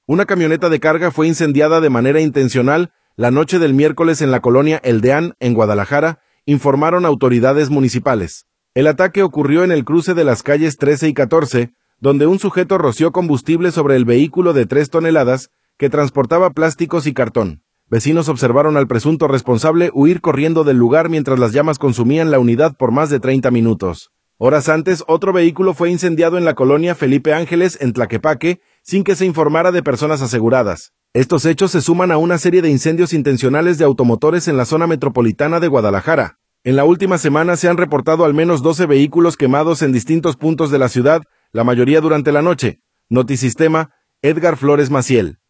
Una camioneta de carga fue incendiada de manera intencional la noche del miércoles en la colonia El Deán, en Guadalajara, informaron autoridades municipales. El ataque ocurrió en el cruce de las calles 13 y 14, donde un sujeto roció combustible sobre el vehículo de 3 toneladas que transportaba plásticos y cartón. Vecinos observaron al presunto responsable huir corriendo del lugar mientras las llamas consumían la unidad por más de 30 minutos. Horas antes, otro vehículo fue incendiado en la colonia Felipe Ángeles, en Tlaquepaque, sin que se informara de personas aseguradas. Estos hechos se suman a una serie de incendios intencionales de automotores en la zona metropolitana de Guadalajara. En la última semana se han reportado al menos 12 vehículos quemados en distintos puntos de la ciudad, la mayoría durante la noche. Notisistema, Edgar Flores Maciel.